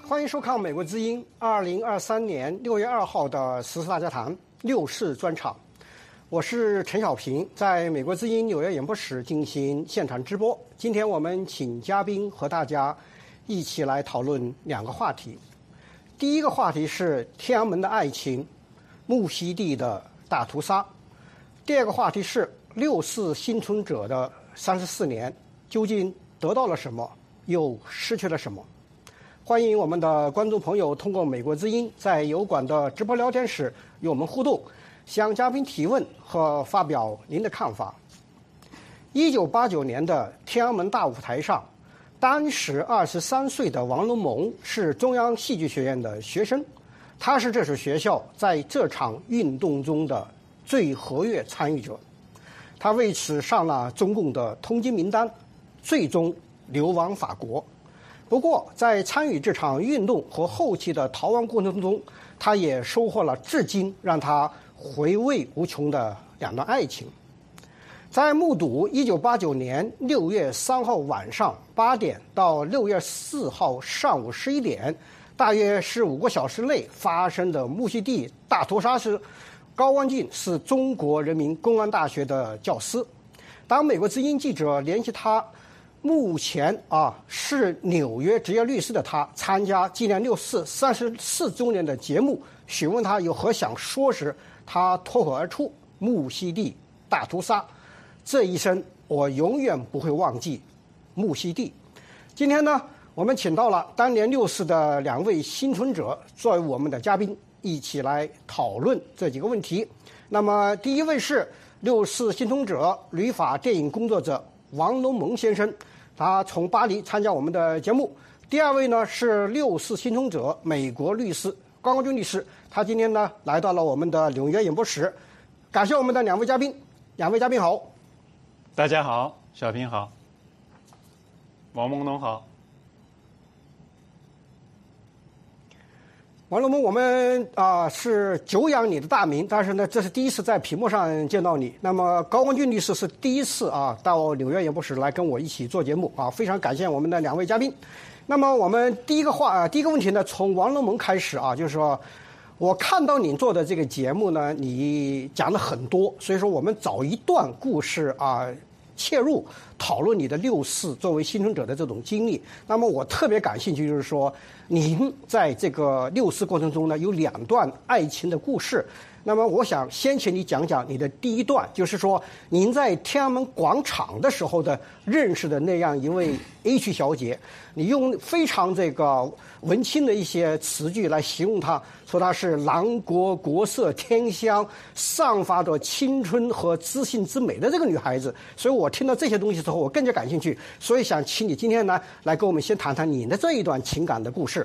欢迎收看《美国之音》2023年6月2号的时事大家谈六四专场。我是陈小平，在美国之音纽约演播室进行现场直播。今天我们请嘉宾和大家一起来讨论两个话题。第一个话题是天安门的爱情，木樨地的大屠杀。第二个话题是六四幸存者的34年究竟得到了什么，又失去了什么。欢迎我们的观众朋友通过美国之音在油管的直播聊天室与我们互动，向嘉宾提问和发表您的看法。1989年的天安门大舞台上，当时23岁的王龙蒙是中央戏剧学院的学生，他是这所学校在这场运动中的最活跃参与者，他为此上了中共的通缉名单，最终流亡法国。不过，在参与这场运动和后期的逃亡过程中，他也收获了至今让他回味无穷的两段爱情。在目睹1989年6月3号晚上8点到6月4号上午11点，大约15个小时内发生的木樨地大屠杀时，高光进是中国人民公安大学的教师。当美国之音记者联系他，目前是纽约职业律师的他参加纪念六四34周年的节目，询问他有何想说时，他脱口而出：木樨地大屠杀，这一生我永远不会忘记木樨地。今天呢，我们请到了当年六四的两位幸存者作为我们的嘉宾，一起来讨论这几个问题。那么第一位是六四幸存者、旅法电影工作者王龙蒙先生，他从巴黎参加我们的节目。第二位呢是六四幸存者、美国律师关光军律师，他今天呢来到了我们的纽约演播室。感谢我们的两位嘉宾，两位嘉宾好。 大家好，小平好，王蒙东好。 王龙蒙，我们是久仰你的大名，但是呢，这是第一次在屏幕上见到你。那么高光俊律师是第一次到纽约演播室来跟我一起做节目非常感谢我们的两位嘉宾。那么我们第一个问题呢，从王龙蒙开始就是说，我看到你做的这个节目呢，你讲了很多，所以说我们找一段故事切入讨论你的六四作为幸存者的这种经历。那么我特别感兴趣，就是说您在这个六四过程中呢有两段爱情的故事。那么我想先请你讲讲你的第一段，就是说您在天安门广场的时候的认识的那样一位 H 小姐，你用非常这个文青的一些词句来形容她，说她是倾国国色天香，散发着青春和知性之美的这个女孩子。所以我听到这些东西之后，我更加感兴趣，所以想请你今天呢来跟我们先谈谈你的这一段情感的故事。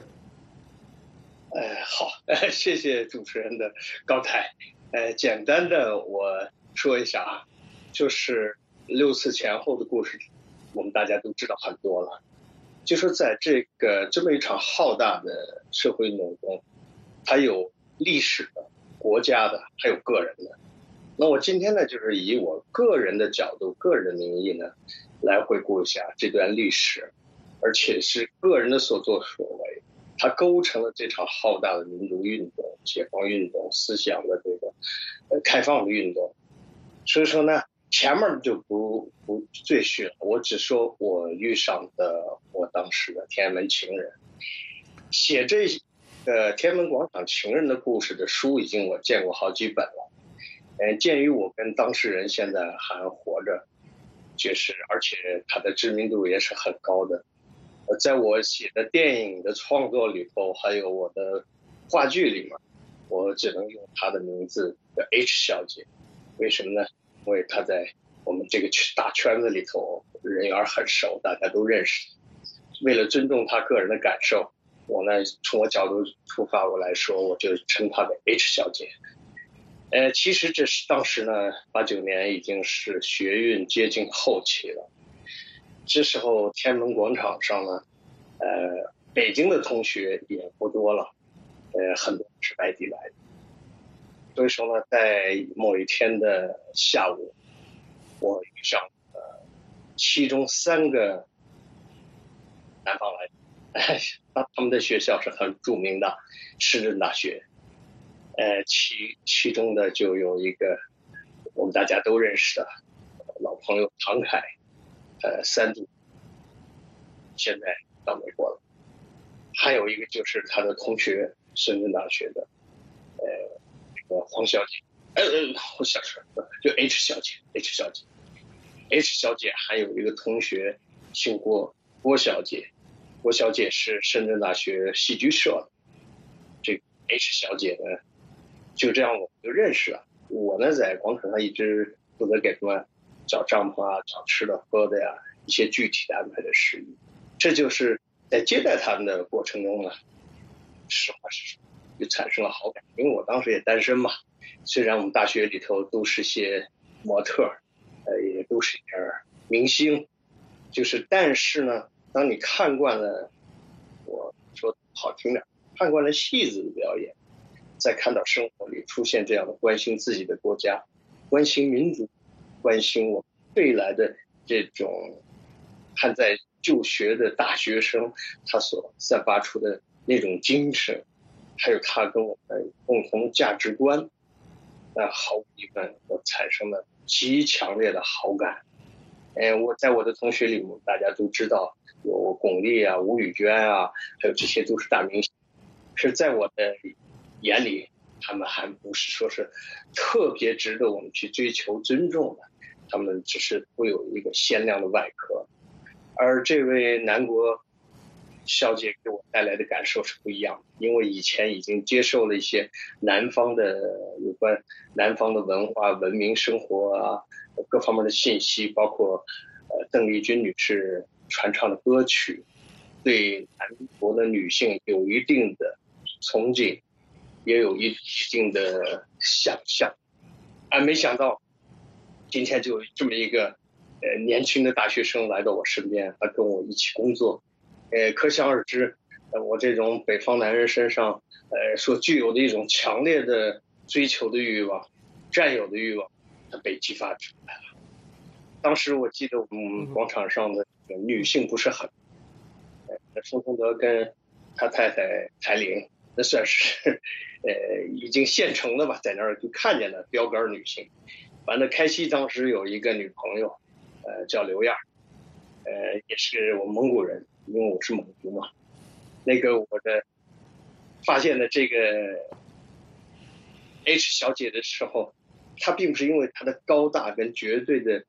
好，谢谢主持人的高抬。简单的我说一下就是六四前后的故事，我们大家都知道很多了。就说在这么一场浩大的社会运动中，它有历史的、国家的，还有个人的。那我今天呢，就是以我个人的角度、个人的名义呢，来回顾一下这段历史，而且是个人的所作所为。它构成了这场浩大的民族运动、解放运动、思想的这个开放的运动。所以说呢，前面就不赘叙了，我只说我遇上的我当时的天安门情人。写这天安门广场情人的故事的书已经我见过好几本了。鉴于我跟当事人现在还活着，就是而且他的知名度也是很高的。在我写的电影的创作里头，还有我的话剧里面，我只能用她的名字叫 H 小姐。为什么呢？因为她在我们这个大圈子里头人缘很熟，大家都认识。为了尊重她个人的感受，我呢从我角度出发，我来说，我就称她为 H 小姐。其实这是当时呢，89年已经是学运接近后期了。这时候天安门广场上呢，北京的同学也不多了，很多是外地来的。所以说呢，在某一天的下午，我遇上其中3个南他们的学校是很著名的深圳大学，其中的就有一个我们大家都认识的老朋友唐凯，3度现在到美国了，还有一个就是他的同学，深圳大学的这个黄小姐，我想说就 H 小姐还有一个同学姓郭小姐是深圳大学戏剧社的，这个 H 小姐呢，就这样我们就认识了。我呢在广场上一直负责给他们找帐篷啊，找吃的喝的呀，一些具体的安排的事宜。这就是在接待他们的过程中呢，实话实说，就产生了好感。因为我当时也单身嘛，虽然我们大学里头都是些模特，也都是一点明星，但是呢，当你看惯了，我说好听点，看惯了戏子的表演，再看到生活里出现这样的关心自己的国家、关心民族、关心我们未来的这种还在就学的大学生，他所散发出的那种精神，还有他跟我们共同价值观，那毫无疑问，我产生了极强烈的好感。我在我的同学里面，大家都知道有巩俐啊、吴宇娟啊，还有这些都是大明星。是在我的眼里，他们还不是说是特别值得我们去追求尊重的，他们只是会有一个鲜亮的外壳。而这位南国小姐给我带来的感受是不一样的，因为以前已经接受了一些南方的有关南方的文化、文明生活啊各方面的信息，包括邓丽君女士传唱的歌曲，对南国的女性有一定的憧憬，也有一定的想象。没想到今天就这么一个年轻的大学生来到我身边，他跟我一起工作，可想而知，我这种北方男人身上所具有的一种强烈的追求的欲望、占有的欲望，它被激发出来了。当时我记得我们广场上的女性不是很，宋承德跟他太太彩玲，那算是已经现成的吧，在那儿就看见了标杆女性。完了，开西当时有一个女朋友，叫刘燕，也是我蒙古人，因为我是蒙族嘛。那个我的发现了这个 H 小姐的时候，她并不是因为她的高大跟绝对的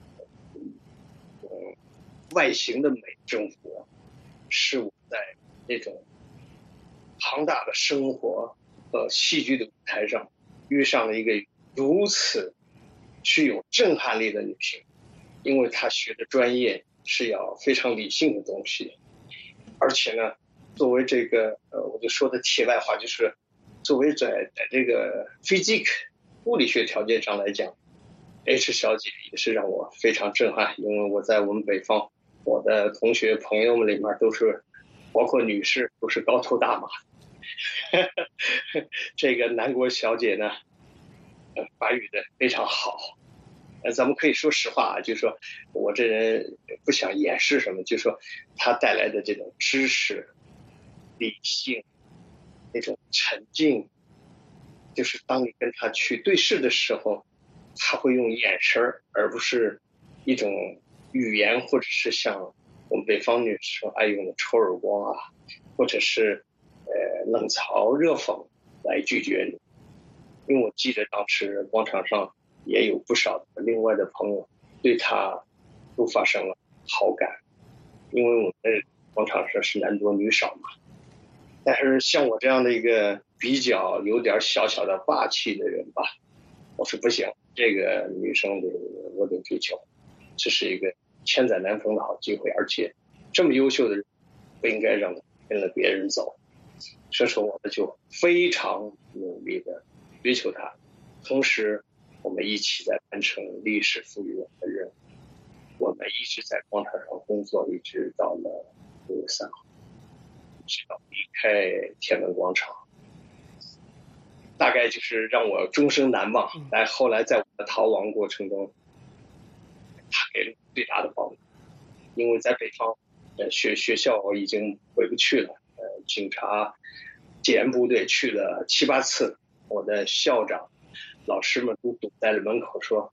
外形的美征服我，是我在那种庞大的生活和戏剧的舞台上遇上了一个如此具有震撼力的女性，因为她学的专业是要非常理性的东西，而且呢，作为这个我就说的题外话，就是作为在这个 physics 物理学条件上来讲，H 小姐也是让我非常震撼，因为我在我们北方，我的同学朋友们里面都是，包括女士都是高头大马。这个南国小姐呢，法语的非常好。咱们可以说实话啊，就是说我这人不想掩饰什么，就是说她带来的这种知识、理性、那种沉静，就是当你跟她去对视的时候，她会用眼神而不是一种语言，或者是像我们北方女生爱用的抽耳光啊，或者是冷嘲热讽来拒绝你。因为我记得当时广场上也有不少的另外的朋友对他都发生了好感，因为我们广场上是男多女少嘛。但是像我这样的一个比较有点小小的霸气的人吧，我说不行，这个女生我得追求，这是一个千载难逢的好机会，而且这么优秀的人不应该让跟了别人走。所以说我们就非常努力的追求它，同时我们一起在完成历史赋予我们的任务。我们一直在广场上工作，一直到了6月3号，直到离开天安门广场，大概就是让我终生难忘。但后来在我的逃亡过程中，他给了最大的帮助，因为在北方学校已经回不去了，警察检验部队去了7、8次，我的校长、老师们都堵在了门口说：“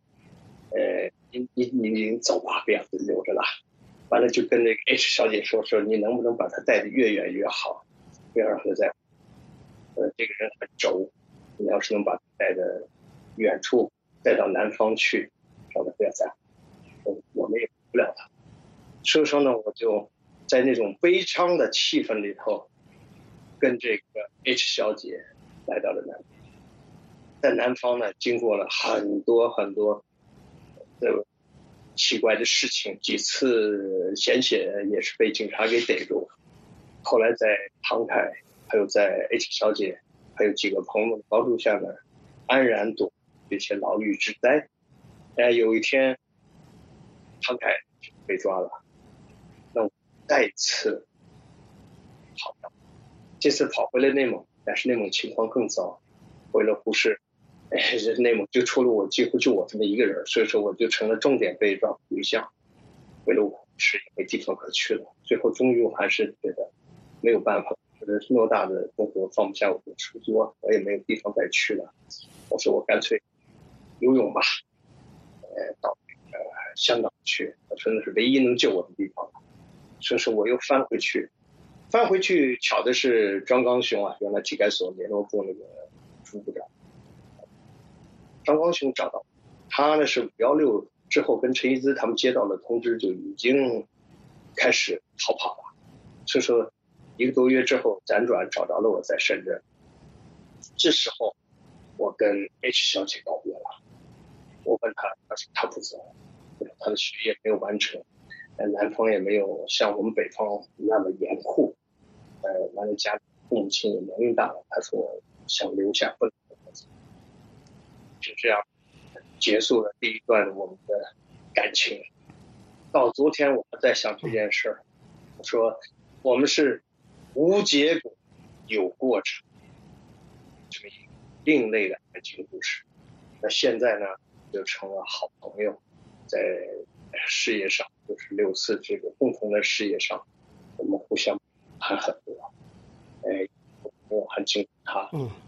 你走吧，不要留着了。”完了就跟那个 H 小姐说你能不能把她带得越远越好，不要让她在。这个人很轴，你要是能把她带得远处，带到南方去，让她不要在，我们也管不了她。所以说呢，我就在那种悲伤的气氛里头，跟这个 H 小姐来到了南方。在南方呢，经过了很多很多的奇怪的事情，几次险些也是被警察给逮住。后来在唐凯，还有在 H 小姐，还有几个朋友的帮助下呢，安然躲这些牢狱之灾。有一天，唐凯被抓了，那我再一次跑掉，这次跑回了内蒙，但是内蒙情况更糟，回了呼市。内蒙就除了我，几乎就我这么一个人，所以说我就成了重点被抓捕对象。回了我是也没地方可去了，最后终于我还是觉得没有办法，觉得偌大的中国放不下我的书桌，我也没有地方再去了。我说我干脆游泳吧，到香港去，我说那是唯一能救我的地方。所以说我又翻回去，巧的是张刚雄啊，原来体改所联络部那个副部长。张光雄找到他呢，是516之后跟陈一之他们接到了通知，就已经开始逃跑了。所以说1个多月之后辗转找着了我在深圳。这时候我跟 H 小姐告别了，我问他，他不走，他的学业没有完成，南方也没有像我们北方那么严酷，完了家里父母亲也年龄大了，他说想留下不能。就这样结束了第一段我们的感情。到昨天我们在想这件事儿，我说我们是无结果有过程，这么一个另类的爱情故事。那现在呢，就成了好朋友，在事业上，就是6·4这个共同的事业上，我们互相还很多。我很敬他，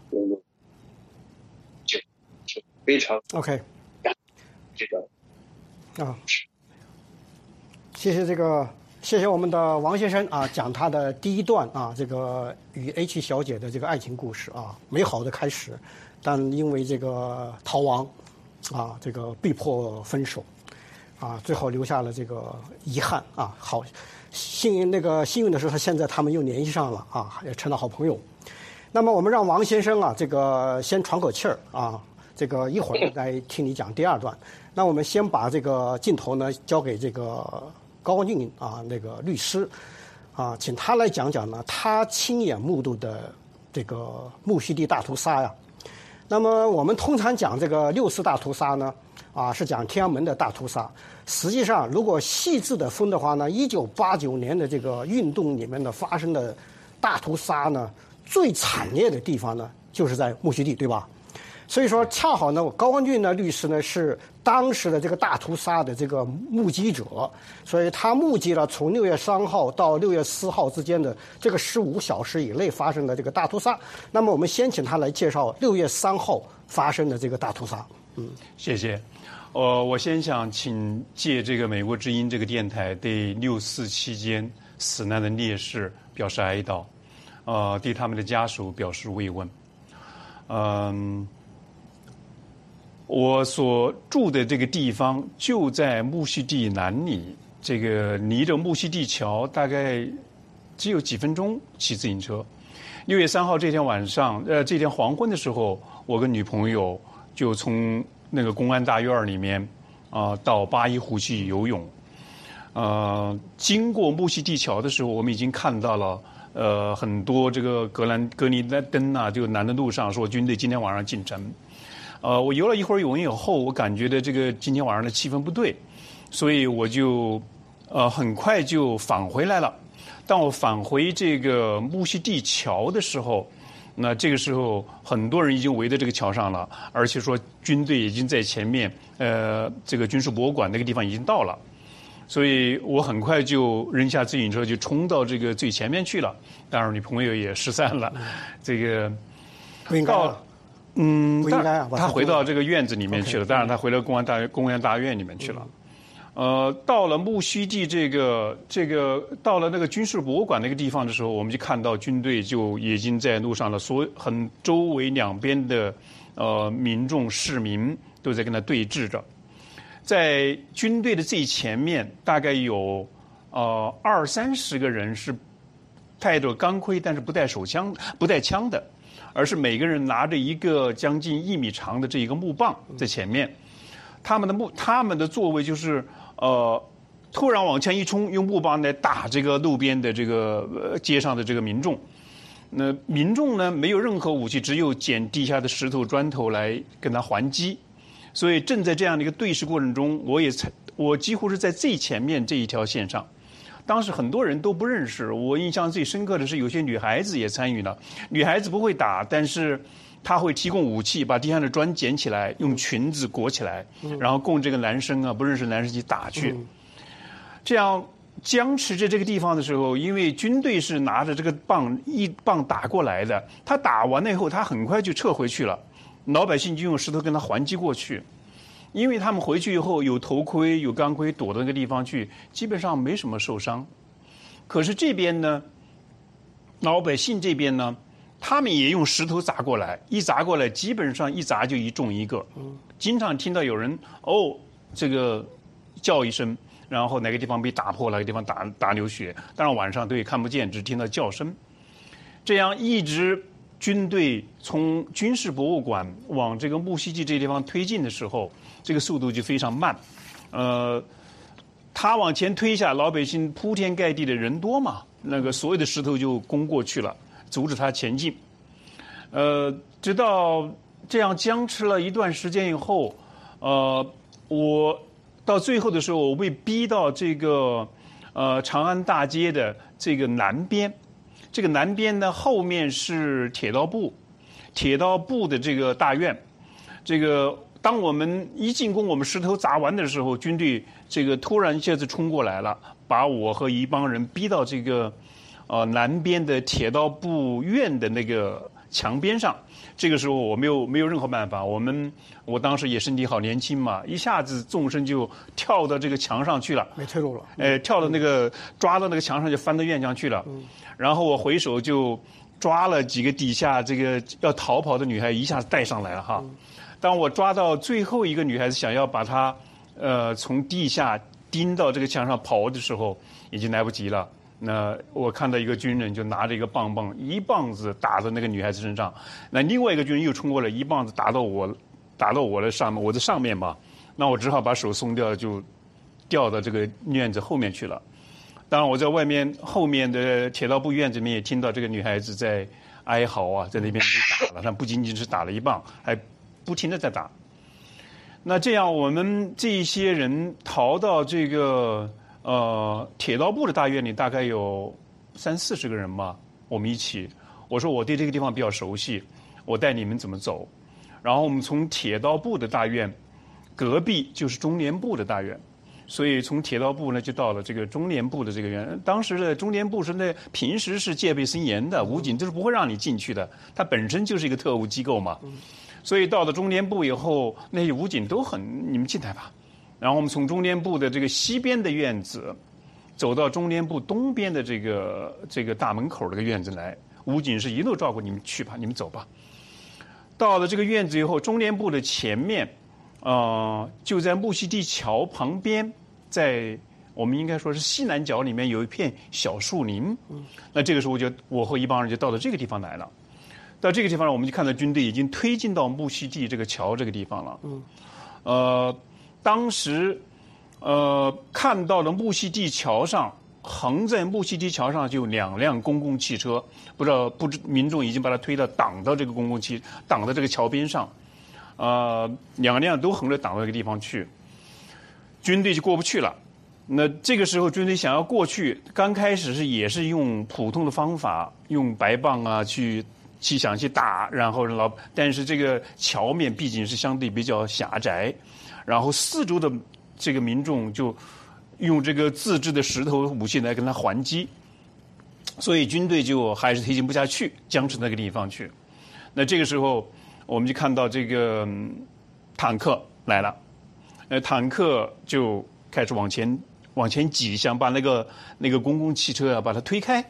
就非常 OK， 这个啊，谢谢我们的王先生啊，讲他的第一段啊，这个与 H 小姐的这个爱情故事啊，美好的开始，但因为这个逃亡啊，这个被迫分手啊，最后留下了这个遗憾啊。好，幸运的是，现在他们又联系上了啊，也成了好朋友。那么我们让王先生啊，这个先喘口气儿啊。这个一会儿来听你讲第二段。那我们先把这个镜头呢交给这个高光俊啊，那个律师啊，请他来讲讲呢他亲眼目睹的这个木樨地大屠杀呀。那么我们通常讲这个6·4大屠杀呢，是讲天安门的大屠杀。实际上，如果细致的分的话呢，1989年的这个运动里面的发生的大屠杀呢，最惨烈的地方呢，就是在木樨地，对吧？所以说，恰好呢，高光俊呢律师呢是当时的这个大屠杀的这个目击者，所以他目击了从6月3号到6月4号之间的这个15小时以内发生的这个大屠杀。那么我们先请他来介绍6月3号发生的这个大屠杀。 谢谢。我先想借这个美国之音这个电台对6·4期间死难的烈士表示哀悼，对他们的家属表示慰问。我所住的这个地方就在木樨地南里，这个离着木樨地桥大概只有几分钟骑自行车。6月3号这天晚上，这天黄昏的时候，我跟女朋友就从那个公安大院里面到八一湖去游泳。经过木樨地桥的时候，我们已经看到了很多这个格尼登啊，就南的路上说军队今天晚上进城。我游了一会儿泳以后，我感觉的这个今天晚上的气氛不对，所以我就很快就返回来了。当我返回这个木樨地桥的时候，那这个时候很多人已经围在这个桥上了，而且说军队已经在前面，这个军事博物馆那个地方已经到了。 所以我很快就扔下自行车，就冲到这个最前面去了。当然，女朋友也失散了。这个不应该啊，不应该啊。 他回到这个院子里面去了。当然，他回到公安大院里面去了。到了木樨地这个到了那个军事博物馆那个地方的时候，我们就看到军队就已经在路上了，周围两边的民众市民都在跟他对峙着。在军队的最前面，大概有20-30个人是带着钢盔，但是不带枪的，而是每个人拿着一个将近1米长的这一个木棒在前面。他们的座位就是突然往前一冲，用木棒来打这个路边的这个街上的这个民众。那民众呢，没有任何武器，只有捡地下的石头砖头来跟他还击。所以正在这样的一个对视过程中，我几乎是在最前面这一条线上。当时很多人都不认识，我印象最深刻的是有些女孩子也参与了。女孩子不会打，但是她会提供武器，把地上的砖捡起来，用裙子裹起来，然后供这个男生不认识男生去打去。这样僵持着这个地方的时候，因为军队是拿着这个一棒打过来的，他打完了以后，他很快就撤回去了。老百姓就用石头跟他还击过去，因为他们回去以后有头盔有钢盔躲到那个地方去，基本上没什么受伤。可是这边呢，老百姓这边呢，他们也用石头砸过来，一砸过来基本上一砸就一中一个。经常听到有人这个叫一声，然后哪个地方被打破了，哪个地方打流血。当然晚上都也看不见，只听到叫声。这样一直军队从军事博物馆往这个木樨地这个地方推进的时候，这个速度就非常慢。他往前推下，老百姓铺天盖地的人多嘛，那个所有的石头就攻过去了，阻止他前进。直到这样僵持了一段时间以后，我到最后的时候，我被逼到这个长安大街的这个南边。这个南边呢，后面是铁道部的这个大院。这个当我们一进攻，我们石头砸完的时候，军队这个突然一下子冲过来了，把我和一帮人逼到这个南边的铁道部院的那个墙边上。这个时候我没有任何办法，我当时也身体好年轻嘛，一下子纵身就跳到这个墙上去了， 没退路了。 跳到抓到那个墙上就翻到院墙去了。然后我回手就抓了几个底下这个要逃跑的女孩，一下子带上来了哈。当我抓到最后一个女孩子，想要把她从地下钉到这个墙上跑的时候，已经来不及了。那我看到一个军人就拿着一个棒棒，一棒子打到那个女孩子身上。那另外一个军人又冲过来，一棒子打到我的上面，我的上面嘛。那我只好把手松掉，就掉到这个院子后面去了。当然，我在外面后面的铁道部院子里面也听到这个女孩子在哀嚎啊，在那边被打了。她不仅仅是打了一棒，还不停地在打。那这样，我们这些人逃到这个铁道部的大院里，大概有30-40个人吧，我们一起。我说我对这个地方比较熟悉，我带你们怎么走。然后我们从铁道部的大院隔壁就是中联部的大院，所以从铁道部呢就到了这个中联部的这个院。当时的中联部是平时是戒备森严的，武警都是不会让你进去的，它本身就是一个特务机构嘛。所以到了中联部以后，那些武警都你们进来吧。然后我们从中联部的这个西边的院子走到中联部东边的这个大门口这个院子来，武警是一路照顾你们去吧，你们走吧。到了这个院子以后，中联部的前面就在木樨地桥旁边，在我们应该说是西南角里面有一片小树林。那这个时候我和一帮人就到了这个地方来了。到这个地方我们就看到军队已经推进到木樨地这个桥这个地方了。当时看到了木樨地桥上，横在木樨地桥上就有2辆公共汽车，不知民众已经把它推到挡到这个桥边上。2辆都横着挡到这个地方去，军队就过不去了。那这个时候军队想要过去，刚开始也是用普通的方法，用白棒啊去想去打，然后但是这个桥面毕竟是相对比较狭窄，然后四周的这个民众就用这个自制的石头武器来跟他还击，所以军队就还是推进不下去，僵持那个地方去。那这个时候，我们就看到这个坦克来了，坦克就开始往前挤，想把那个公共汽车啊把它推开。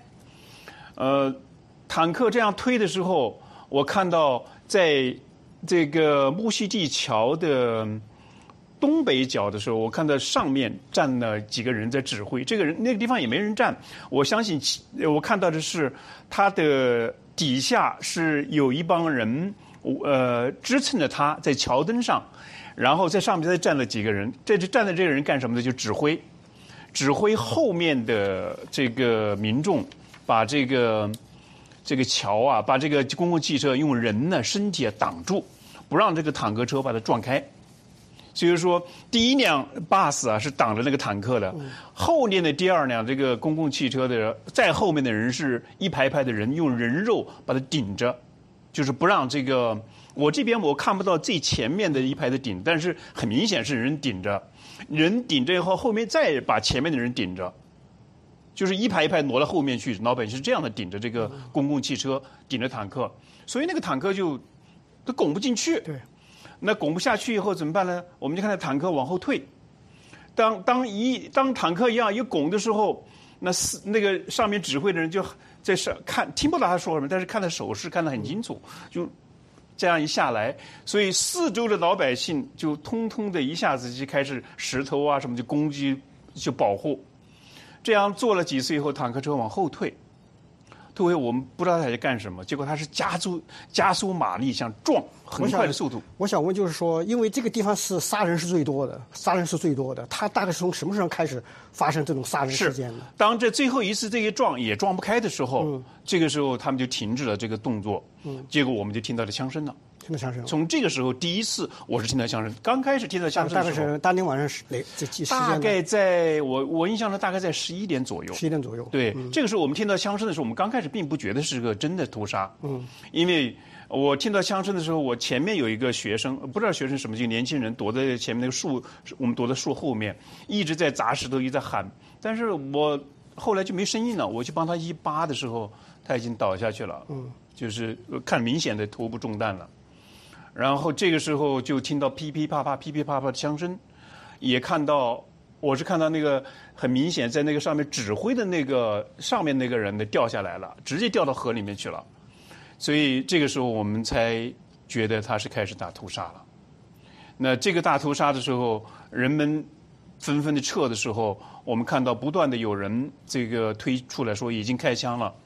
坦克这样推的时候，我看到在这个木樨地桥的东北角的时候，我看到上面站了几个人在指挥。这个人那个地方也没人站，我相信我看到的是他的底下是有一帮人支撑着他在桥墩上，然后在上面再站了几个人。站的这个人干什么呢？就指挥后面的这个民众把这个桥啊，把这个公共汽车用人呢身体挡住，不让这个坦克车把它撞开。所以说，第一辆 bus 啊是挡着那个坦克的，后面的第二辆这个公共汽车的在后面的人是一排排的人用人肉把它顶着，就是不让这个我这边我看不到最前面的一排的顶，但是很明显是人顶着以后，后面再把前面的人顶着。就是一排一排挪到后面去，老百姓是这样的顶着这个公共汽车，顶着坦克，所以那个坦克都拱不进去。 对， 那拱不下去以后怎么办呢？我们就看到坦克往后退。当坦克一拱的时候，那个上面指挥的人就在看，听不到他说什么，但是看他手势看得很清楚，就这样一下来，所以四周的老百姓就通通的一下子就开始石头啊什么就攻击就保护。这样做了几次以后，坦克车往后退，我们不知道他在干什么，结果他是加速马力，想撞很快的速度。 我想问，就是说，因为这个地方是杀人是最多的，他大概是从什么时候开始发生这种杀人事件呢？ 当这最后一次这一撞也撞不开的时候，这个时候他们就停止了这个动作，结果我们就听到了枪声了。 听到枪声。从这个时候第一次我是听到枪声，刚开始听到枪声的时候， 大概是当天晚上大概在我印象中大概在11点左右。 11点左右。 对，这个时候我们听到枪声的时候，我们刚开始并不觉得是个真的屠杀，因为我听到枪声的时候，我前面有一个学生，不知道学生什么，就年轻人躲在前面那个树，我们躲在树后面，一直在砸石头，一直在喊，但是我后来就没声音了，我去帮他一扒的时候，他已经倒下去了，就是看明显的头部中弹了。然后这个时候就听到噼噼啪啪的枪声，我是看到那个很明显在那个上面指挥的那个上面那个人的掉下来了，直接掉到河里面去了。所以这个时候我们才觉得他是开始大屠杀了。那这个大屠杀的时候，人们纷纷的撤的时候，我们看到不断的有人这个推出来说已经开枪了，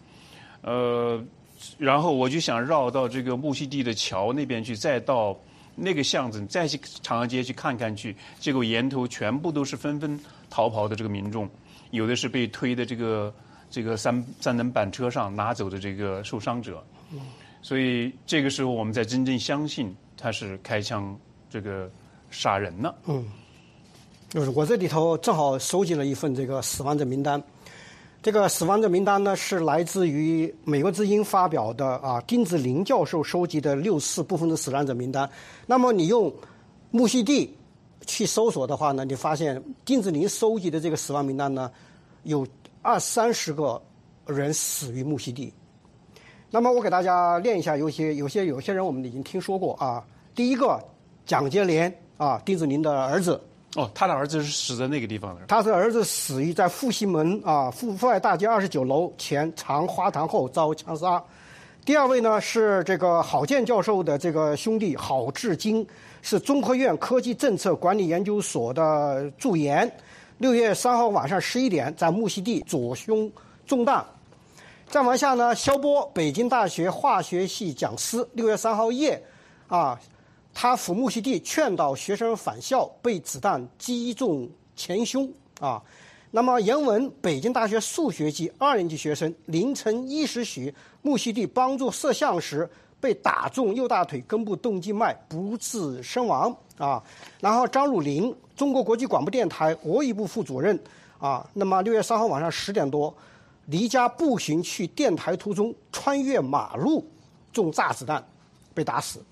然后我就想绕到这个木樨地的桥那边去，再到那个巷子，再去长安街去看看去。结果沿途全部都是纷纷逃跑的这个民众，有的是被推的这个三轮板车上拿走的这个受伤者。所以这个时候我们才真正相信他是开枪这个杀人了。 就是我这里头正好收集了一份这个死亡者名单。这个死亡者名单呢，是来自于美国之音发表的丁子霖教授收集的64部分的死亡者名单。那么你用木樨地去搜索的话呢，你发现丁子霖收集的这个死亡名单呢，有20-30个人死于木樨地。那么我给大家念一下，有些人我们已经听说过啊。第一个，蒋洁莲丁子霖的儿子。 他的儿子是死在那个地方的。 他的儿子死于在复兴门父爱大街29楼前藏花坛后遭枪杀。第二位呢是这个郝建教授的这个兄弟郝志金，是中科院科技政策管理研究所的助研。6月3号晚上11点，在木樨地左胸中弹。再往下呢，肖波，北京大学化学系讲师，6月3号夜他赴木樨地劝导学生返校，被子弹击中前胸那么严文，北京大学数学系2年级学生，凌晨1时许木樨地帮助摄像时被打中右大腿根部动静脉，不治身亡然后张汝霖，中国国际广播电台俄语部副主任那么6月3号晚上10点多，离家步行去电台途中穿越马路中炸子弹被打死。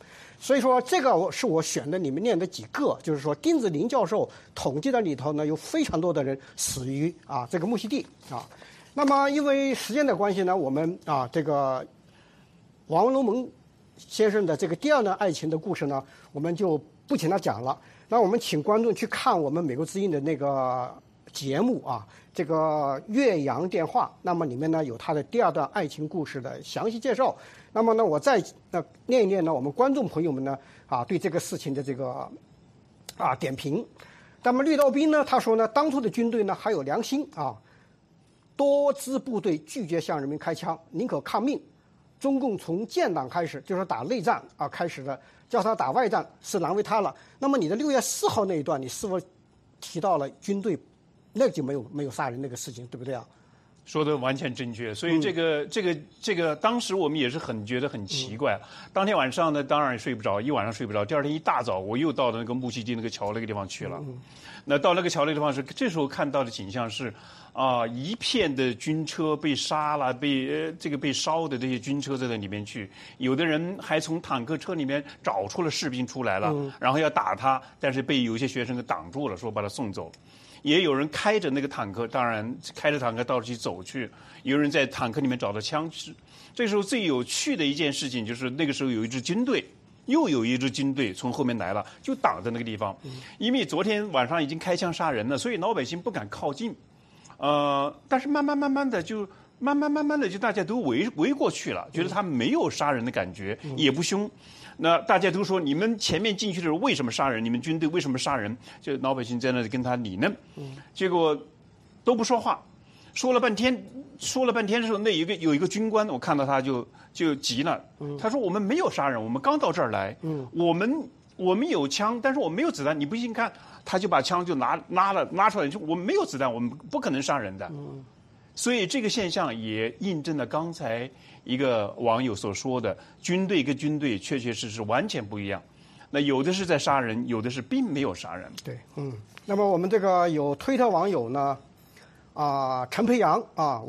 所以说这个是我选的里面念的几个，就是说丁子霖教授统计的里头呢，有非常多的人死于这个木樨地啊。那么因为时间的关系呢，我们这个王龙门先生的这个第二段爱情的故事呢，我们就不请他讲了。那我们请观众去看我们美国之音的那个节目这个岳阳电话，那么里面呢有他的第二段爱情故事的详细介绍。那么呢，我再念一念呢，我们观众朋友们呢对这个事情的这个点评。那么绿道兵呢，他说呢，当初的军队呢还有良心多支部队拒绝向人民开枪，宁可抗命。中共从建党开始就是打内战开始的，叫他打外战是难为他了。那么你的6月4号那一段，你是否提到了军队那就没有杀人那个事情，对不对啊？ 说的完全正确，所以这个当时我们也是觉得很奇怪。当天晚上呢，当然睡不着，一晚上睡不着。第二天一大早，我又到了那个木樨地那个桥那个地方去了。那到那个桥那个地方这时候看到的景象是，一片的军车被杀了，被烧的这些军车在那里面去，有的人还从坦克车里面找出了士兵出来了，然后要打他，但是被有一些学生给挡住了，说把他送走。也有人开着那个坦克，当然开着坦克到处去走去，有人在坦克里面找到枪支。这时候最有趣的一件事情就是那个时候有一支军队，又有一支军队从后面来了，就挡在那个地方。因为昨天晚上已经开枪杀人了，所以老百姓不敢靠近。但是慢慢的就大家都围过去了，觉得他没有杀人的感觉，也不凶。那大家都说你们前面进去的时候为什么杀人？你们军队为什么杀人？就老百姓在那里跟他理论，结果都不说话，说了半天的时候，有一个军官，我看到他就急了，他说我们没有杀人，我们刚到这儿来，我们有枪，但是我们没有子弹，你不信看，他就把枪就拿出来，就我们没有子弹，我们不可能杀人的。所以这个现象也印证了刚才一个网友所说的，军队跟军队确确实实完全不一样。那有的是在杀人，有的是并没有杀人。 对，那么我们这个有推特网友呢，陈培阳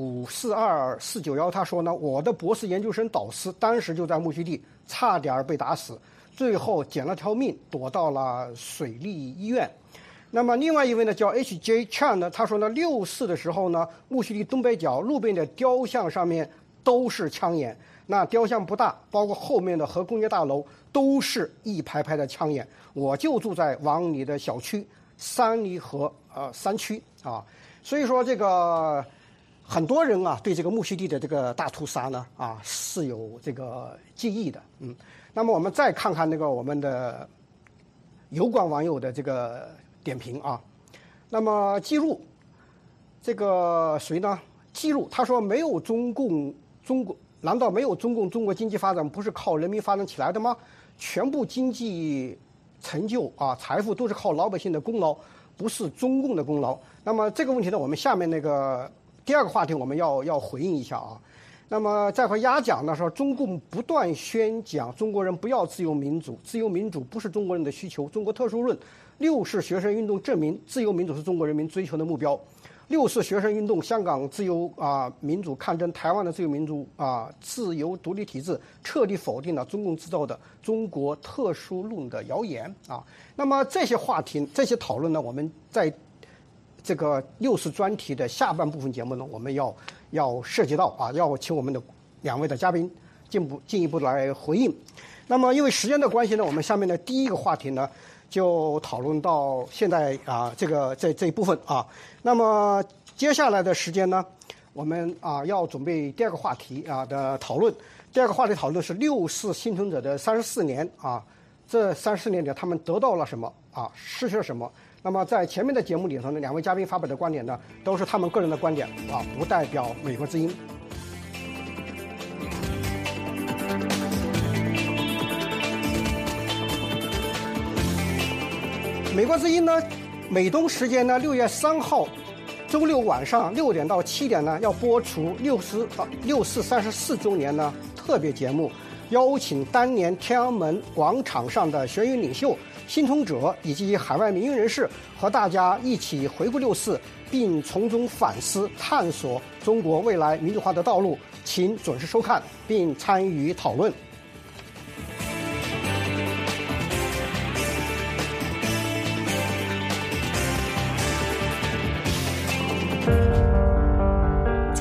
542491，他说呢，我的博士研究生导师当时就在木樨地，差点被打死，最后捡了条命，躲到了水利医院。那么另外一位呢叫 H.J. Chan 呢，他说呢，6.4的时候呢，木樨地东北角路边的雕像上面都是枪眼，那雕像不大，包括后面的核工业大楼都是一排排的枪眼。我就住在往里的小区三里河3区所以说这个很多人对这个木樨地的这个大屠杀呢是有这个记忆的。那么我们再看看那个我们的油管网友的这个点评那么记录这个谁呢？记录他说没有中国难道没有中国经济发展不是靠人民发展起来的吗？全部经济成就财富都是靠老百姓的功劳，不是中共的功劳。那么这个问题呢，我们下面那个第二个话题我们要回应一下那么在和压讲的时候，中共不断宣讲中国人不要自由民主，自由民主不是中国人的需求，中国特殊论。6.4学生运动证明自由民主是中国人民追求的目标。6.4学生运动，香港自由民主抗争，台湾的自由民主自由独立体制，彻底否定了中共制造的中国特殊论的谣言那么这些话题这些讨论呢，我们在这个6.4专题的下半部分节目呢，我们要涉及到要请我们的2位的嘉宾进一步来回应。那么因为时间的关系呢，我们下面的第一个话题呢就讨论到现在这一部分那么接下来的时间呢，我们要准备第二个话题的讨论。第二个话题讨论是6.4幸存者的34年这34年里他们得到了什么失去了什么。那么在前面的节目里头呢，2位嘉宾发表的观点呢，都是他们个人的观点不代表美国之音。美国之音呢，美东时间呢6月3号周六晚上6点到7点呢，要播出6.4 34周年呢特别节目，邀请当年天安门广场上的学运领袖、幸存者以及海外民运人士，和大家一起回顾6.4，并从中反思探索中国未来民主化的道路。请准时收看并参与讨论。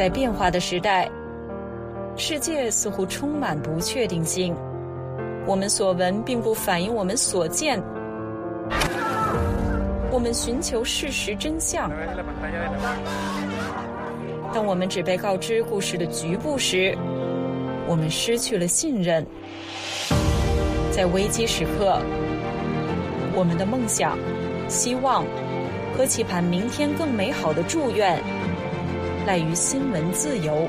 在变化的时代，世界似乎充满不确定性。我们所闻并不反映我们所见。我们寻求事实真相。当我们只被告知故事的局部时，我们失去了信任。在危机时刻，我们的梦想、希望和期盼明天更美好的祝愿，赖于新闻自由。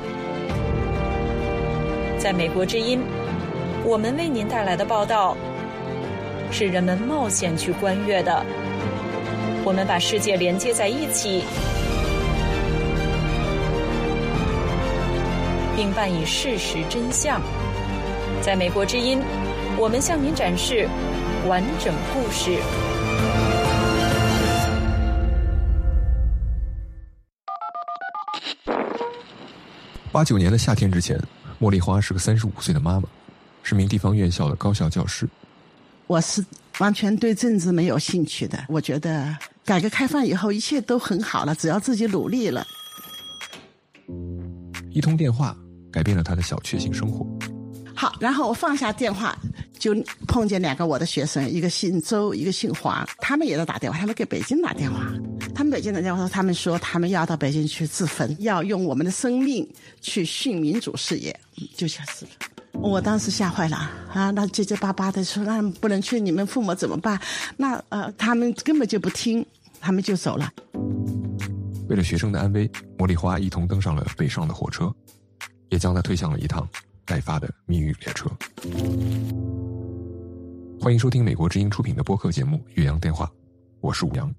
在美国之音，我们为您带来的报道是人们冒险去观阅的。我们把世界连接在一起，并伴以事实真相。在美国之音，我们向您展示完整故事。 89年的夏天之前，茉莉花是个35岁的妈妈，是名地方院校的高校教师。 我是完全对政治没有兴趣的，我觉得改革开放以后一切都很好了，只要自己努力了。 一通电话改变了她的小确幸生活。 好，然后我放下电话，就碰见2个我的学生，一个姓周，一个姓黄，他们也在打电话，他们给北京打电话。他们北京打电话，他们说他们要到北京去自焚，要用我们的生命去殉民主事业，就想自焚。我当时吓坏了啊！那结结巴巴的说：“那不能去，你们父母怎么办？”那他们根本就不听，他们就走了。 为了学生的安危，茉莉花一同登上了北上的火车，也将她推向了一趟待发的命运列车。欢迎收听美国之音出品的播客节目《岳阳电话》，我是武阳。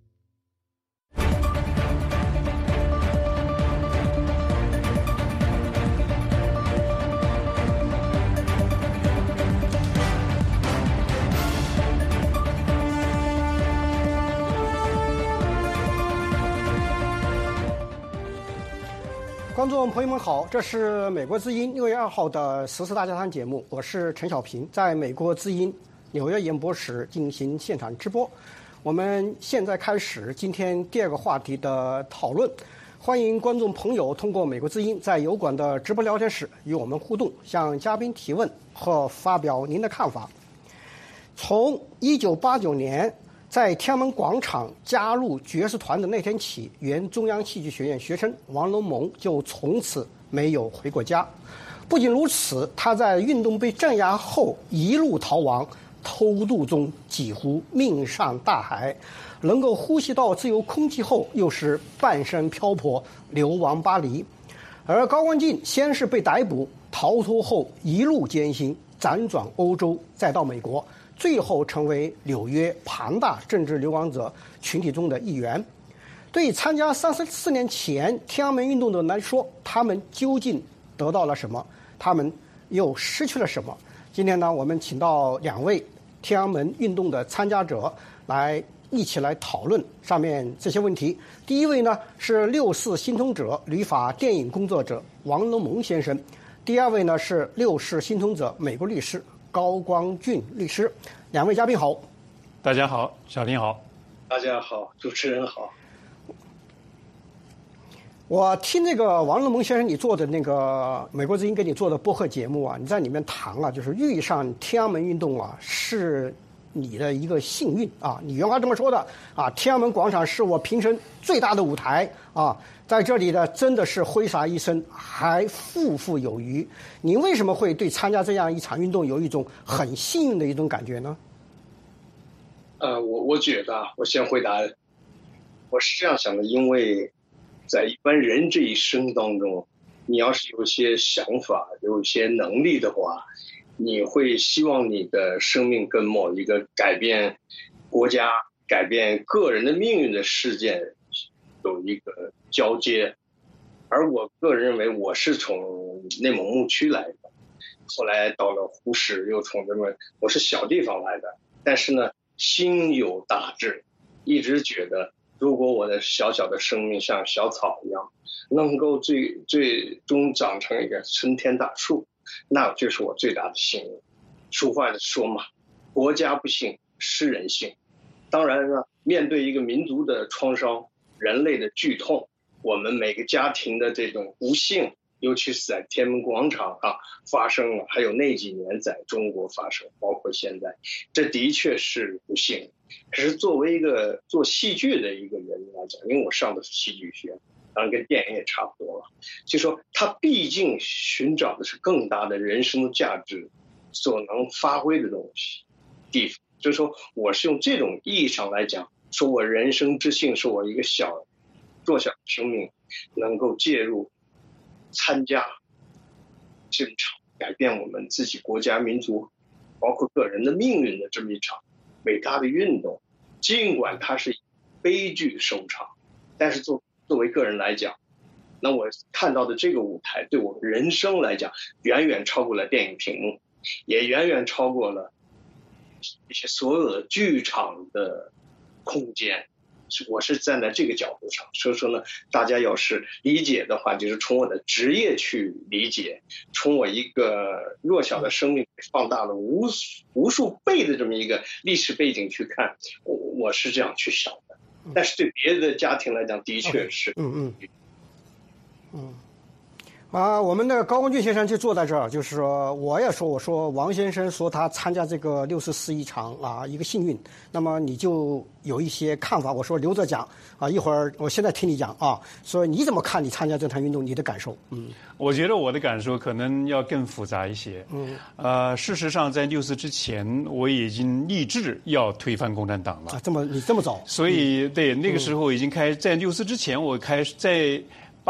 观众朋友们好，这是美国之音6月2号的时事大家谈节目，我是陈小平，在美国之音纽约演播室进行现场直播。我们现在开始今天第2个话题的讨论，欢迎观众朋友通过美国之音在油管的直播聊天室与我们互动，向嘉宾提问和发表您的看法。从1989年在天安门广场加入爵士团的那天起，原中央戏剧学院学生王龙蒙就从此没有回过家。不仅如此，他在运动被镇压后一路逃亡，偷渡中几乎命丧大海，能够呼吸到自由空气后，又是半生漂泊流亡巴黎。而高光进先是被逮捕，逃脱后一路艰辛，辗转欧洲，再到美国，最后成为纽约庞大政治流亡者群体中的一员。对参加34年前天安门运动的人来说，他们究竟得到了什么？他们又失去了什么？今天呢，我们请到2位天安门运动的参加者来一起来讨论上面这些问题。第一位呢是6·4幸存者、旅法电影工作者王龙蒙先生；第2位呢是6·4幸存者、美国律师高光俊律师。2位嘉宾好。 大家好，小林好。 大家好，主持人好。 我听这个王龙蒙先生你做的那个美国之音给你做的播客节目啊，你在里面谈了，就是遇上天安门运动啊，是你的一个幸运啊，你原话这么说的啊，天安门广场是我平生最大的舞台啊，在这里呢真的是挥洒一生，还富富有余。你为什么会对参加这样一场运动有一种很幸运的一种感觉呢？ 我觉得我先回答，我是这样想的，因为在一般人这一生当中，你要是有些想法、有些能力的话，你会希望你的生命跟某一个改变国家、改变个人的命运的事件有一个交接。而我个人认为，我是从内蒙牧区来的，后来到了呼市，又从我是小地方来的，但是呢，心有大志，一直觉得如果我的小小的生命像小草一样，能够最终长成一个参天大树，那就是我最大的幸运。俗话的说嘛，国家不幸，诗人幸。当然呢，面对一个民族的创伤，人类的剧痛，我们每个家庭的这种不幸， 尤其是在天安门广场发生了，还有那几年在中国发生，包括现在，这的确是不幸。可是作为一个做戏剧的一个人来讲，因为我上的是戏剧学，当然跟电影也差不多了，就说他毕竟寻找的是更大的人生的价值所能发挥的东西地方。就是说我是用这种意义上来讲，说我人生之幸是我一个弱小的生命能够介入参加这场改变我们自己国家民族包括个人的命运的这么一场伟大的运动，尽管它是以悲剧收场，但是作为个人来讲，那我看到的这个舞台对我人生来讲远远超过了电影屏幕，也远远超过了一些所有的剧场的空间。我是站在这个角度上，所以说呢，大家要是理解的话，就是从我的职业去理解，从我一个弱小的生命放大了无数倍的这么一个历史背景去看，我是这样去想的。但是对别的家庭来讲，的确是， 我们的高光俊先生就坐在这儿，就是说，我说王先生说他参加这个64一场一个幸运，那么你就有一些看法。我说留着讲一会儿我现在听你讲说你怎么看你参加这场运动你的感受？ 我觉得我的感受可能要更复杂一些。事实上在64之前我已经立志要推翻共产党了。 你这么早？ 所以对那个时候已经在64之前我开始在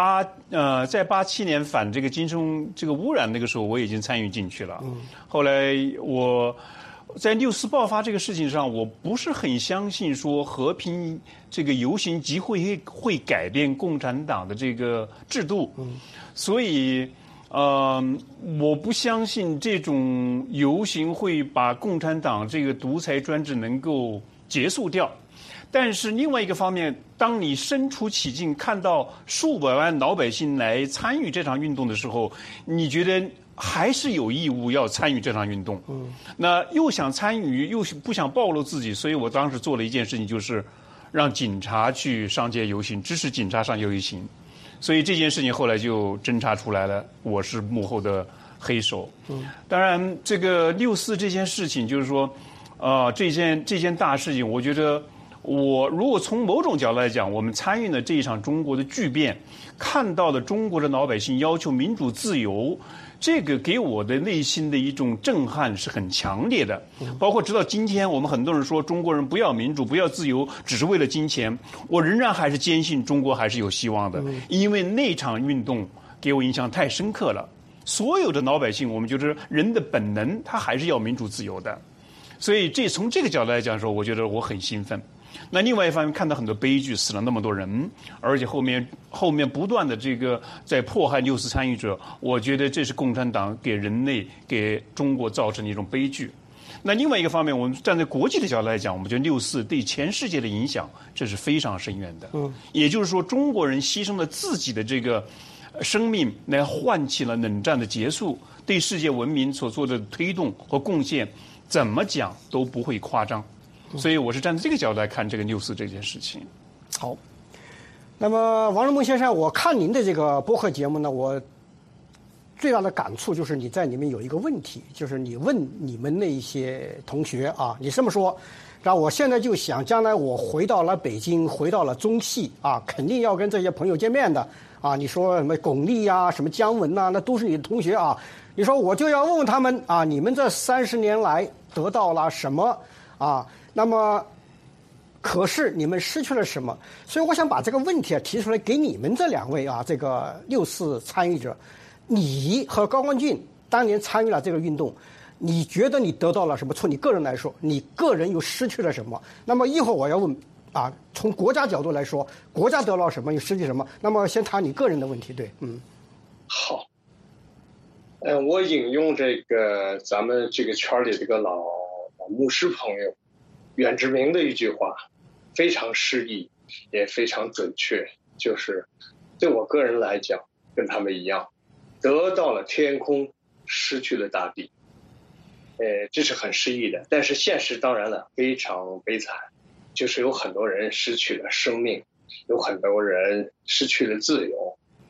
87年反这个精神这个污染那个时候我已经参与进去了。后来我在64爆发这个事情上，我不是很相信说和平这个游行集会会改变共产党的这个制度。所以我不相信这种游行会把共产党这个独裁专制能够结束掉。但是另外一个方面，当你身处其境，看到数百万老百姓来参与这场运动的时候，你觉得还是有义务要参与这场运动。那又想参与，又不想暴露自己，所以我当时做了一件事情，就是让警察去上街游行，支持警察上街游行。所以这件事情后来就侦查出来了，我是幕后的黑手。当然，这个64这件事情，就是说，这件大事情，我觉得。如果从某种角度来讲，我们参与了这一场中国的巨变，看到了中国的老百姓要求民主自由，这个给我的内心的一种震撼是很强烈的。包括直到今天，我们很多人说中国人不要民主、不要自由，只是为了金钱，我仍然还是坚信中国还是有希望的，因为那场运动给我印象太深刻了。所有的老百姓，我们觉得人的本能，他还是要民主自由的。所以从这个角度来讲的时候，我觉得我很兴奋。那另外一方面，看到很多悲剧，死了那么多人，而且后面不断的这个在迫害64参与者，我觉得这是共产党给人类、给中国造成的一种悲剧。那另外一个方面，我们站在国际的角度来讲，我们觉得64对全世界的影响，这是非常深远的。也就是说，中国人牺牲了自己的这个生命，来唤起了冷战的结束，对世界文明所做的推动和贡献，怎么讲都不会夸张。所以我是站在这个角度来看这个64这件事情。 好，那么王仁梦先生，我看您的这个播客节目呢，我最大的感触就是你在里面有一个问题，就是你问你们那一些同学你这么说，然后我现在就想，将来我回到了北京，回到了中戏肯定要跟这些朋友见面的你说什么巩俐什么姜文那都是你的同学你说我就要问问他们你们这30年来得到了什么那么，可是你们失去了什么？所以我想把这个问题提出来给你们这两位这个64参与者，你和高光俊当年参与了这个运动，你觉得你得到了什么？从你个人来说，你个人又失去了什么？那么一会儿我要问从国家角度来说，国家得到什么，又失去什么？那么先谈你个人的问题，对， 好，我引用这个咱们这个圈里这个老牧师朋友远志明的一句话，非常诗意，也非常准确，就是对我个人来讲，跟他们一样，得到了天空，失去了大地。这是很诗意的，但是现实当然了非常悲惨，就是有很多人失去了生命，有很多人失去了自由，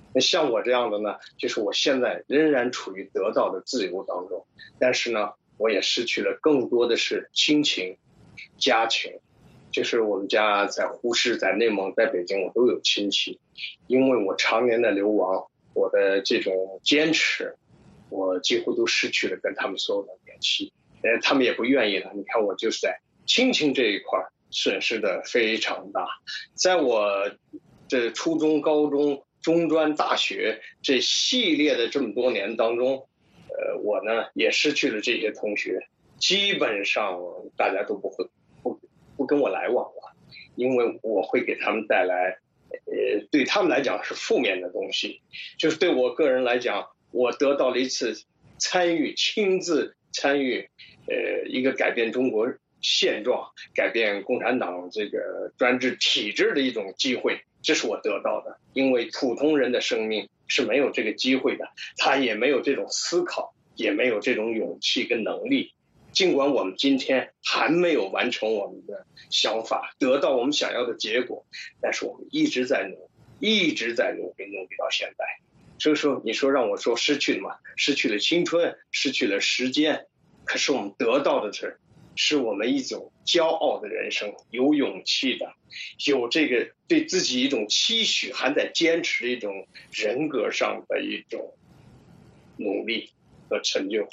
那像我这样的呢，就是我现在仍然处于得到的自由当中，但是呢，我也失去了更多的是亲情、家庭。就是我们家在呼市、在内蒙、在北京，我都有亲戚。因为我常年的流亡，我的这种坚持，我几乎都失去了跟他们所有的联系。他们也不愿意了。你看，我就是在亲情这一块损失的非常大。在我这初中、高中、中专、大学这系列的这么多年当中，我呢也失去了这些同学，基本上大家都不跟我来往了，因为我会给他们带来，对他们来讲是负面的东西。就是对我个人来讲，我得到了一次亲自参与，一个改变中国现状、改变共产党这个专制体制的一种机会，这是我得到的。因为普通人的生命是没有这个机会的，他也没有这种思考，也没有这种勇气跟能力。尽管我们今天还没有完成我们的想法，得到我们想要的结果，但是我们一直在努力到现在。所以说，你说让我说失去了吗？失去了青春，失去了时间，可是我们得到的是我们一种骄傲的人生，有勇气的，有这个对自己一种期许，还在坚持的一种人格上的一种努力和成就。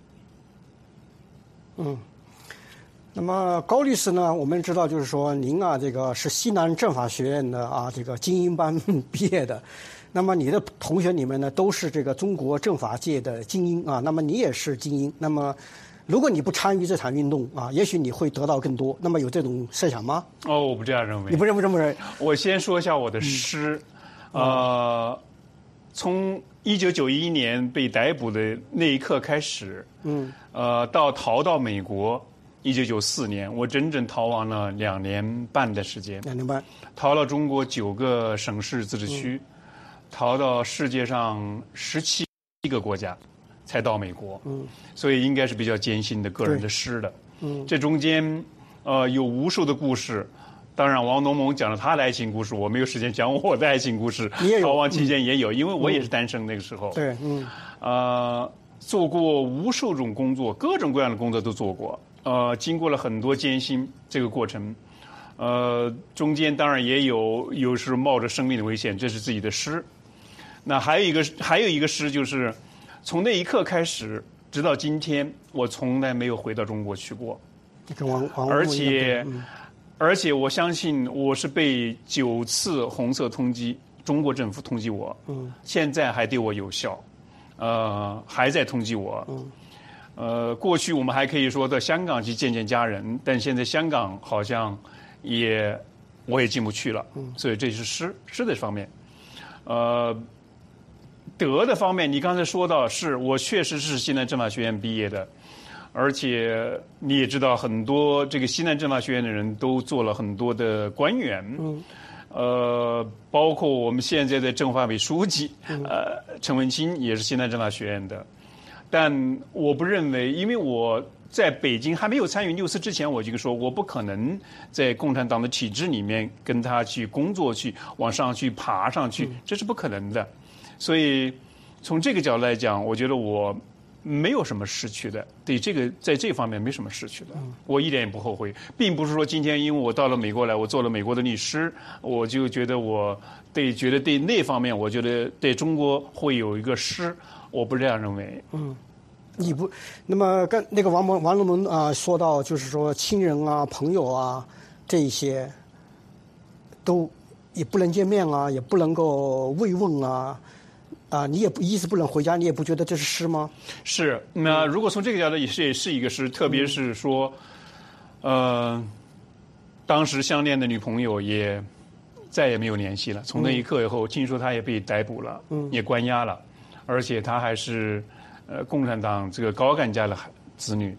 那么高律师呢，我们知道就是说您啊，这个是西南政法学院的啊这个精英班毕业的，那么你的同学里面呢都是这个中国政法界的精英啊，那么你也是精英，那么如果你不参与这场运动啊，也许你会得到更多，那么有这种设想吗？ 我不这样认为。 你不认为这么认为？ 我先说一下我的诗，从1991年被逮捕的那一刻开始，到逃到美国，1994年，我整整逃亡了2年半的时间。2 年半， 逃了中国9个省市自治区，逃到世界上17个国家，才到美国。所以应该是比较艰辛的个人的诗的。这中间有无数的故事。当然，王东蒙讲了他的爱情故事，我没有时间讲我的爱情故事。逃亡期间也有，因为我也是单身那个时候。 对， 做过无数种工作，各种各样的工作都做过。经过了很多艰辛这个过程，中间当然也有时冒着生命的危险，这是自己的诗。那还有一个诗，就是从那一刻开始，直到今天，我从来没有回到中国去过。而且我相信我是被9次红色通缉，中国政府通缉我，现在还对我有效，还在通缉我。过去我们还可以说到香港去见家人，但现在香港好像我也进不去了，所以这是诗的方面。德的方面，你刚才说到我确实是西南政法学院毕业的。而且你也知道，很多这个西南政法学院的人都做了很多的官员，包括我们现在的政法委书记，陈文清也是西南政法学院的。但我不认为，因为我在北京还没有参与6·4之前，我就说我不可能在共产党的体制里面跟他去工作，去往上去爬上去，这是不可能的。所以从这个角度来讲，我觉得我没有什么失去的，对这个在这方面没什么失去的，我一点也不后悔，并不是说今天因为我到了美国来，我做了美国的律师，我就觉得对那方面，我觉得对中国会有一个失，我不这样认为。 你不，那么跟那个王龙门啊说到，就是说亲人啊、朋友啊这一些，都也不能见面啊，也不能够慰问啊。你也一直不能回家，你也不觉得这是诗吗？ 是。那如果从这个角度也是一个诗，特别是说，当时相恋的女朋友也再也没有联系了。从那一刻以后，听说她也被逮捕了，也关押了，而且她还是共产党这个高干家的子女。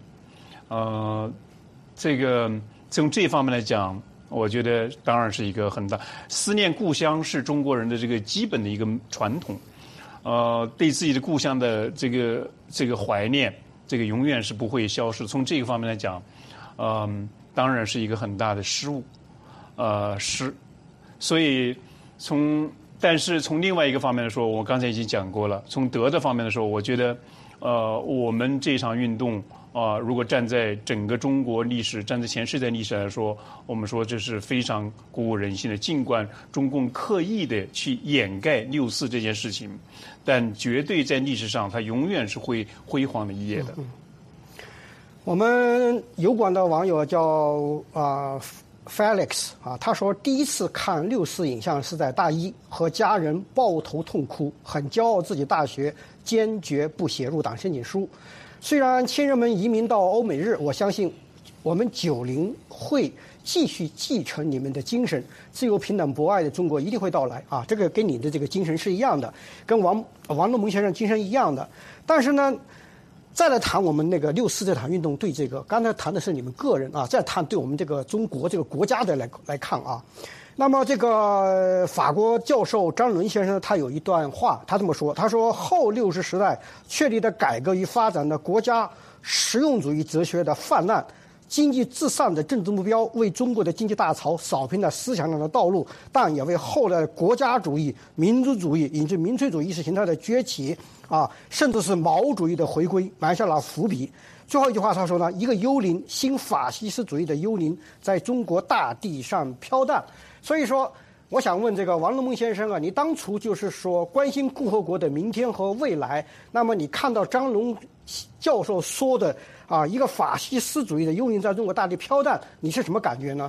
这个从这方面来讲，我觉得当然是一个很大思念故乡，是中国人的这个基本的一个传统。对自己的故乡的这个怀念，这个永远是不会消失。从这个方面来讲，当然是一个很大的失误，所以从但是从另外一个方面来说，我刚才已经讲过了，从德的方面来说，我觉得，我们这场运动如果站在整个中国历史、站在前世代历史来说，我们说这是非常鼓舞人心的。尽管中共刻意的去掩盖6·4这件事情，但绝对在历史上它永远是会辉煌的一页的。 我们油管的网友叫Felix 他说第一次看6·4影像是在大一，和家人抱头痛哭，很骄傲自己大学坚决不写入党申请书。虽然亲人们移民到欧美日，我相信我们90会继续继承你们的精神，自由平等博爱的中国一定会到来啊！这个跟你的这个精神是一样的，跟王洛蒙先生精神一样的。但是呢，再来谈我们那个6·4这场运动对这个，刚才谈的是你们个人啊，再谈对我们这个中国这个国家的来看啊。那么这个法国教授张伦先生他有一段话，他这么说，他说后60时代确立的改革与发展的国家实用主义哲学的泛滥，经济至上的政治目标，为中国的经济大潮扫平了思想上的道路，但也为后来的国家主义、民族主义以及民粹主义意识形态的崛起甚至是毛主义的回归埋下了伏笔。最后一句话他说呢，一个幽灵，新法西斯主义的幽灵在中国大地上飘荡。所以说我想问这个王洛蒙先生你当初就是说关心共和国的明天和未来，那么你看到张龙教授说的一个法西斯主义的幽灵在中国大地飘荡，你是什么感觉呢？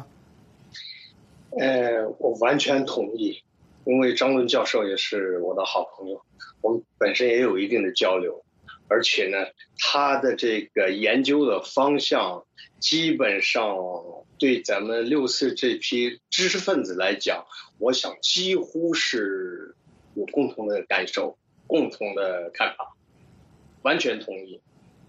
我完全同意，因为张伦教授也是我的好朋友，我们本身也有一定的交流，而且呢，他的这个研究的方向基本上对咱们6·4这批知识分子来讲，我想几乎是有共同的感受、共同的看法，完全同意。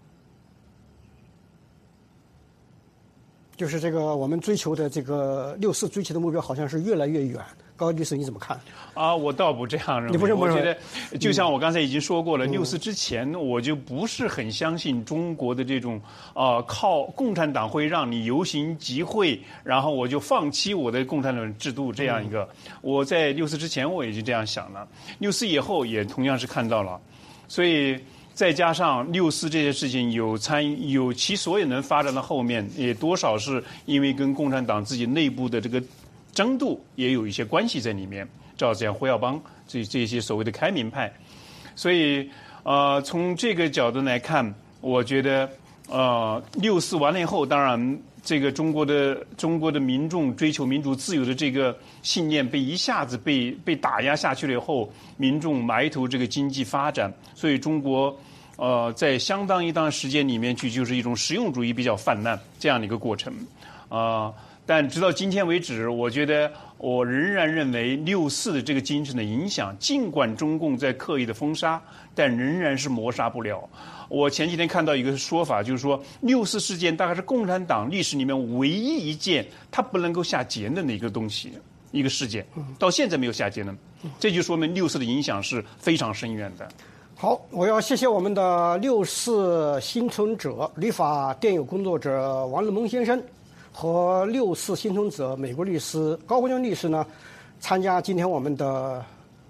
就是这个我们追求的这个6·4追求的目标好像是越来越远。高律师你怎么看？ 我倒不这样认为。 你不认为？ 我觉得就像我刚才已经说过了，6·4之前我就不是很相信中国的这种靠共产党会让你游行集会，然后我就放弃我的共产党制度这样一个。我在6·4之前我已经这样想了，6·4以后也同样是看到了，所以再加上6·4这件事情有其所以能发展到后面，也多少是因为跟共产党自己内部的这个争斗也有一些关系在里面，照这样胡耀邦这些所谓的开明派，所以从这个角度来看，我觉得6·4完了以后，当然这个中国的民众追求民主自由的这个信念被一下子被打压下去了以后，民众埋头这个经济发展，所以中国在相当一段时间里面去就是一种实用主义比较泛滥这样的一个过程但直到今天为止，我觉得我仍然认为6·4的这个精神的影响，尽管中共在刻意的封杀，但仍然是抹杀不了。我前几天看到一个说法，就是说6·4事件大概是共产党历史里面唯一一件它不能够下结论的一个东西，一个事件，到现在没有下结论，这就说明6·4的影响是非常深远的。 好，我要谢谢我们的6·4幸存者、立法电友工作者王洛蒙先生和6·4幸存者美国律师高国军律师呢，参加今天我们的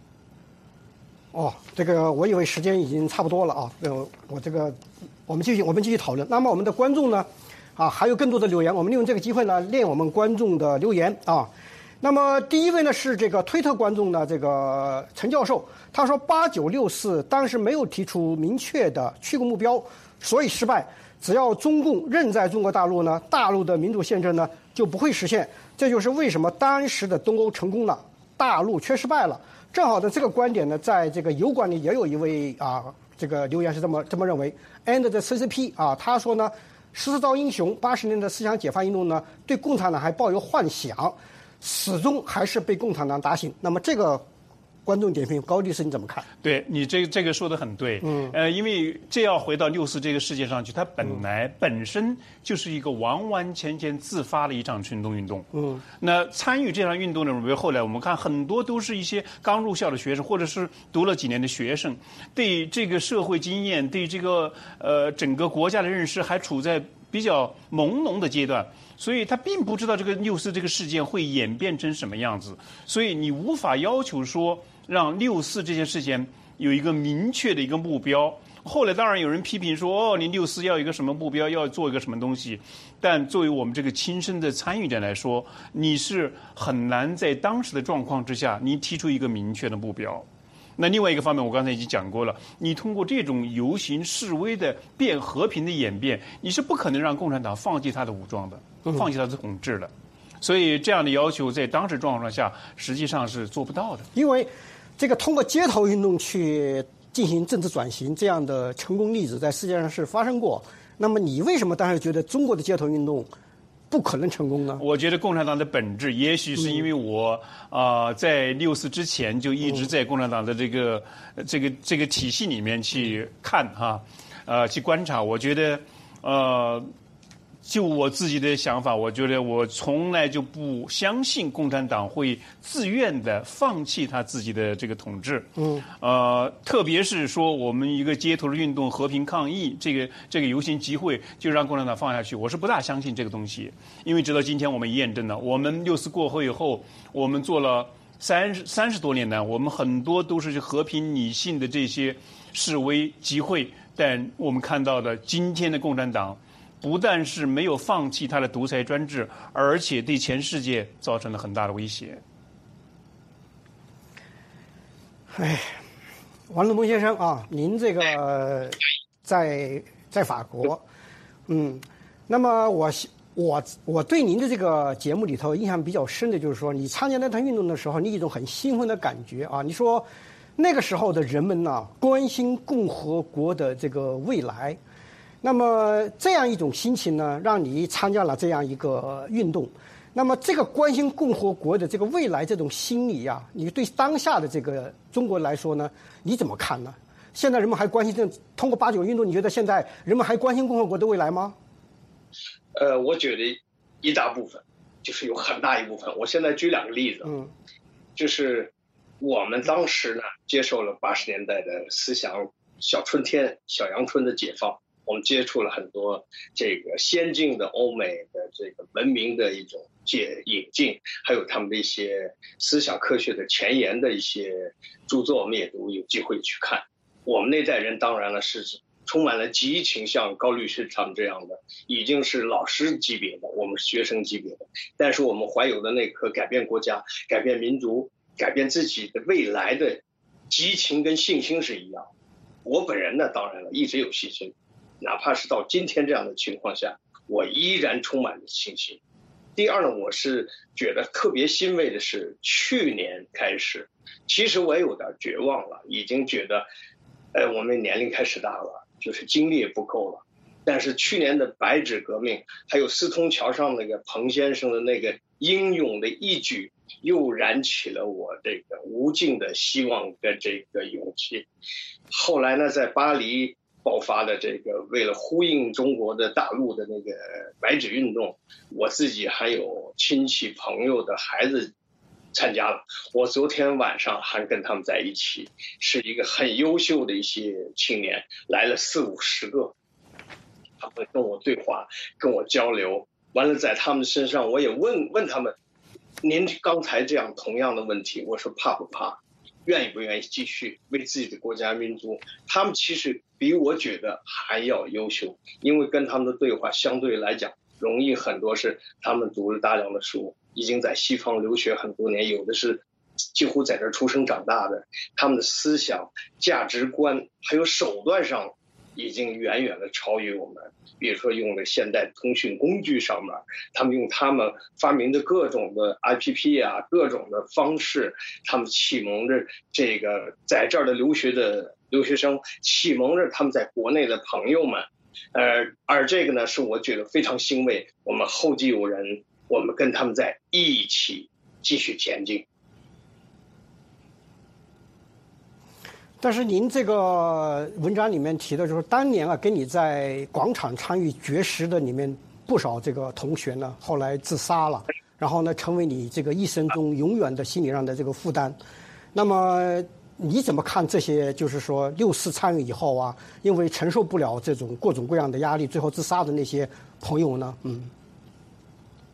这个我以为时间已经差不多了我们继续讨论。那么我们的观众呢还有更多的留言，我们利用这个机会呢念我们观众的留言那么第一位呢是这个推特观众的这个陈教授，他说8964当时没有提出明确的去共目标，所以失败。只要中共仍在中国大陆呢，大陆的民主宪政呢就不会实现。这就是为什么当时的东欧成功了，大陆却失败了。正好的这个观点呢，在这个油管里也有一位这个留言是这么认为。And the CCP 他说呢，14兆英雄80年的思想解放运动呢，对共产党还抱有幻想，始终还是被共产党打醒。那么这个观众点评，高律师你怎么看？ 对，你这个说的很对。因为这要回到6·4这个事件上去，它本身就是一个完完全全自发的一场群众运动。那参与这场运动的人，后来我们看很多都是一些刚入校的学生，或者是读了几年的学生，对这个社会经验，对这个整个国家的认识还处在比较朦胧的阶段。所以他并不知道这个6·4这个事件会演变成什么样子，所以你无法要求说让6·4这件事情有一个明确的一个目标。后来当然有人批评说，你6·4要有一个什么目标，要做一个什么东西。但作为我们这个亲身的参与者来说，你是很难在当时的状况之下，你提出一个明确的目标。那另外一个方面，我刚才已经讲过了，你通过这种游行示威的变和平的演变，你是不可能让共产党放弃他的武装的，放弃他的统治的。所以这样的要求在当时状况下实际上是做不到的。 因为这个通过街头运动去进行政治转型这样的成功例子在世界上是发生过。那么你为什么当时觉得中国的街头运动不可能成功呢？我觉得共产党的本质，也许是因为我在6·4之前就一直在共产党的这个体系里面去看去观察。我觉得就我自己的想法，我觉得我从来就不相信共产党会自愿的放弃他自己的这个统治。特别是说我们一个街头的运动、和平抗议，这个游行集会就让共产党放下去，我是不大相信这个东西。因为直到今天我们验证了，我们6·4过后以后，我们做了30多年呢，我们很多都是和平理性的这些示威集会，但我们看到的今天的共产党不但是没有放弃他的独裁专制，而且对全世界造成了很大的威胁。 王乐东先生啊，您这个在法国，那么我对您的这个节目里头印象比较深的就是说，你参加那场运动的时候，你有一种很兴奋的感觉啊。你说那个时候的人们呢，关心共和国的这个未来。那么这样一种心情呢，让你参加了这样一个运动。那么这个关心共和国的这个未来这种心理啊，你对当下的这个中国来说呢，你怎么看呢？现在人们还关心通过89运动，你觉得现在人们还关心共和国的未来吗？ 我觉得一大部分，就是有很大一部分。我现在举2个例子，就是我们当时呢接受了80年代的思想小春天、小阳春的解放。我们接触了很多这个先进的欧美的这个文明的一种引进，还有他们的一些思想科学的前沿的一些著作，我们也都有机会去看。我们那代人当然了是充满了激情，像高律师他们这样的，已经是老师级别的，我们是学生级别的。但是我们怀有的那颗改变国家、改变民族、改变自己的未来的激情跟信心是一样。我本人呢，当然了，一直有信心。哪怕是到今天这样的情况下，我依然充满着信心。第二呢，我是觉得特别欣慰的是，去年开始，其实我也有点绝望了，已经觉得，我们年龄开始大了，就是精力也不够了。但是去年的白纸革命，还有四通桥上那个彭先生的那个英勇的一举，又燃起了我这个无尽的希望跟这个勇气。后来呢，在巴黎爆发的这个为了呼应中国的大陆的那个白纸运动，我自己还有亲戚朋友的孩子参加了。我昨天晚上还跟他们在一起，是一个很优秀的一些青年，来了40-50个，他们跟我对话，跟我交流。完了，在他们身上我也问他们，您刚才这样同样的问题，我说怕不怕？愿意不愿意继续为自己的国家民族？他们其实比我觉得还要优秀，因为跟他们的对话相对来讲容易很多，是他们读了大量的书，已经在西方留学很多年，有的是几乎在这出生长大的，他们的思想价值观还有手段上已经远远的超越我们。比如说用的现代通讯工具上面，他们用他们发明的各种的 IPP 啊，各种的方式，他们启蒙着这个在这儿的留学生，启蒙着他们在国内的朋友们。而这个呢，是我觉得非常欣慰，我们后继有人，我们跟他们在一起继续前进。 但是您这个文章里面提的就是当年啊，跟你在广场参与绝食的里面不少这个同学呢，后来自杀了，然后呢，成为你这个一生中永远的心理上的这个负担。那么你怎么看这些？就是说6·4参与以后啊，因为承受不了这种各种各样的压力，最后自杀的那些朋友呢？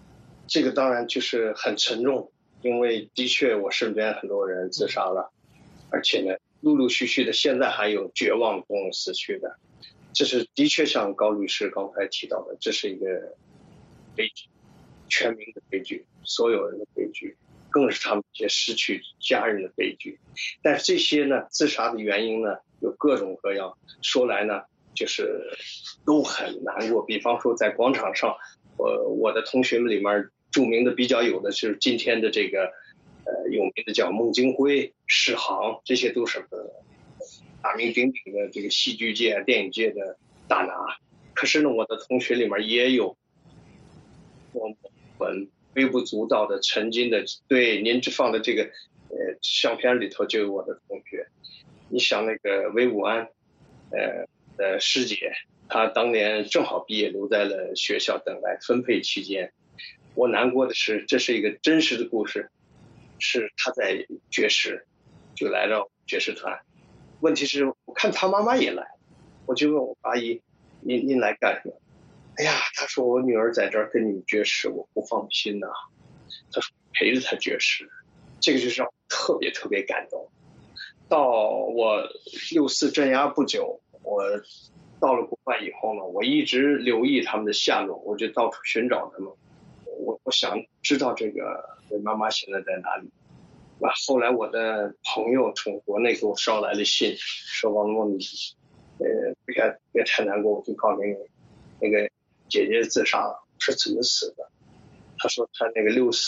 这个当然就是很沉重，因为的确我身边很多人自杀了。 而且呢，陆陆续续的现在还有绝望的公死去的，这是的确像高律师刚才提到的，这是一个悲剧，全民的悲剧，所有人的悲剧，更是他们这些失去家人的悲剧。但是这些呢，自杀的原因呢有各种各样，说来呢就是都很难过。比方说在广场上，我的同学们里面著名的比较有的是今天的这个有名的叫孟京辉、史航，这些都是大名鼎鼎的这个戏剧界、电影界的大拿。可是呢，我的同学里面也有我们微不足道的曾经的，对，您放的这个相片里头就有我的同学。你想那个韦武安的师姐，她当年正好毕业，留在了学校等待分配期间。我难过的是，这是一个真实的故事，是她在爵士就来到爵士团。问题是我看她妈妈也来，我就问我阿姨，您来干什么？哎呀，她说我女儿在这儿跟你们爵士，我不放心呐。她说陪着她爵士，这个就是让我特别特别感动。到我64镇压不久，我到了国外以后呢，我一直留意他们的下落，我就到处寻找他们。我想知道这个妈妈现在在哪里。后来我的朋友从国内给我捎来了信，说王梦，别太难过，我就告诉你，那个姐姐自杀了，是怎么死的？他说他那个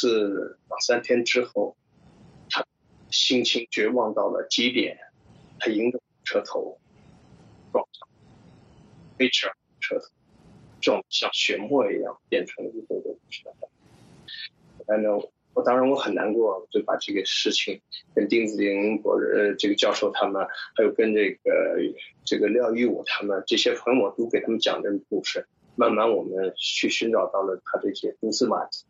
642-3天之后，他心情绝望到了极点，他迎着车头撞上，飞驰车头撞像血沫一样变成了一个车头。反正我当然我很难过，就把这个事情跟丁子霖这个教授他们，还有跟这个廖玉武他们这些朋友，我都给他们讲这个故事。慢慢我们去寻找到了他这些蛛丝马迹。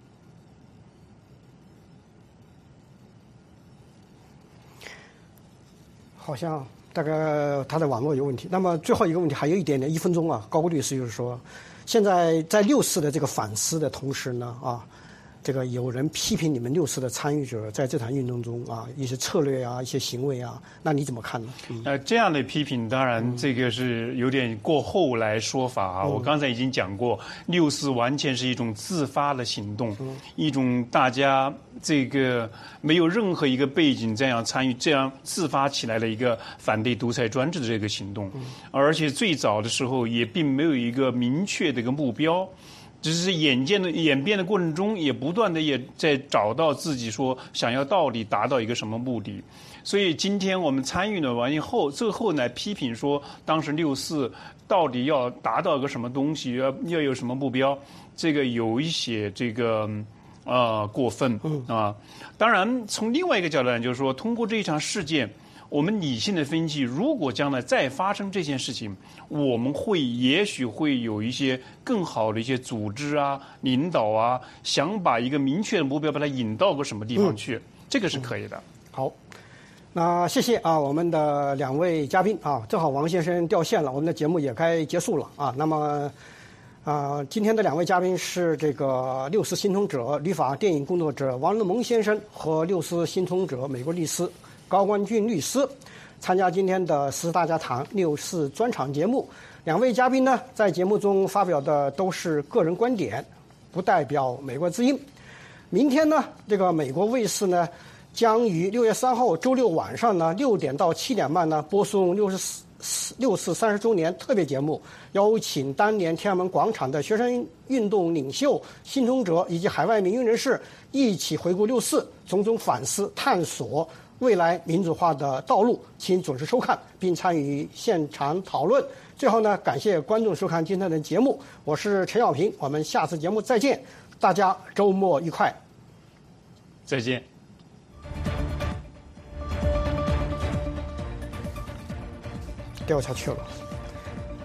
好像大概他的网络有问题。那么最后一个问题还有一点点，1分钟啊，高国律师就是说，现在在64的这个反思的同时呢，这个有人批评你们64的参与者在这场运动中一些策略一些行为那你怎么看呢？ 这样的批评当然这个是有点过后来说法我刚才已经讲过，64完全是一种自发的行动，一种大家这个没有任何一个背景这样参与，这样自发起来的一个反对独裁专制的这个行动，而且最早的时候也并没有一个明确的一个目标。只是演变的过程中，也不断的也在找到自己说想要到底达到一个什么目的。所以今天我们参与了完以后，最后来批评说当时64到底要达到一个什么东西，要有什么目标，这个有一些这个过分当然从另外一个角度来讲，就是说通过这一场事件，我们理性的分析，如果将来再发生这件事情，我们也许会有一些更好的一些组织领导想把一个明确的目标把它引到个什么地方去，这个是可以的。 好，那谢谢我们的2位嘉宾正好王先生掉线了，我们的节目也该结束了那么今天的2位嘉宾是这个64幸存者旅法电影工作者王乐蒙先生和64幸存者美国律师高冠俊律师，参加今天的14大家谈64专场节目。2位嘉宾呢，在节目中发表的都是个人观点，不代表美国之音。明天呢，这个美国卫视呢，将于6月3号周六晚上呢6点到7点半呢播送64 30周年特别节目，邀请当年天安门广场的学生运动领袖、幸存者以及海外民运人士一起回顾64，种种反思、探索未来民主化的道路。请准时收看并参与现场讨论。最后呢，感谢观众收看今天的节目，我是陈小平，我们下次节目再见，大家周末愉快， 再见。 掉下去了。